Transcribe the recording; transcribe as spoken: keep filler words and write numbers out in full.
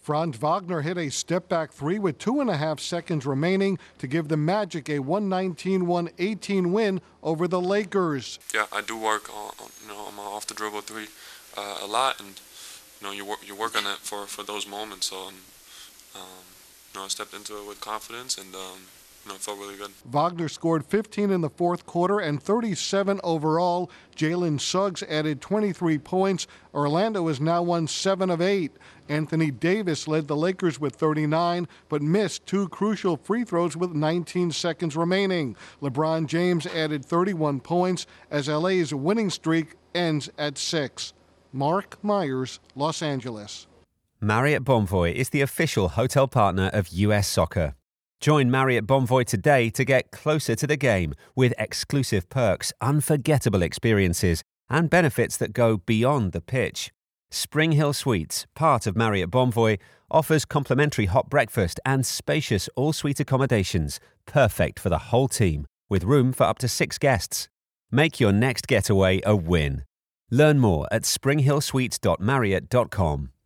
Franz Wagner hit a step-back three with two and a half seconds remaining to give the Magic a one nineteen to one eighteen win over the Lakers. Yeah, I do work on, you know, on my off-the-dribble three uh, a lot, and you know, you work you work on it for, for those moments. So, um, you know, I stepped into it with confidence, and um, you know, it felt really good. Wagner scored fifteen in the fourth quarter and thirty-seven overall. Jalen Suggs added twenty-three points. Orlando has now won seven of eight. Anthony Davis led the Lakers with thirty-nine, but missed two crucial free throws with nineteen seconds remaining. LeBron James added thirty-one points as L A's winning streak ends at six. Mark Myers, Los Angeles. Marriott Bonvoy is the official hotel partner of U S Soccer. Join Marriott Bonvoy today to get closer to the game with exclusive perks, unforgettable experiences, and benefits that go beyond the pitch. Spring Hill Suites, part of Marriott Bonvoy, offers complimentary hot breakfast and spacious all-suite accommodations, perfect for the whole team, with room for up to six guests. Make your next getaway a win. Learn more at spring hill suites dot marriott dot com.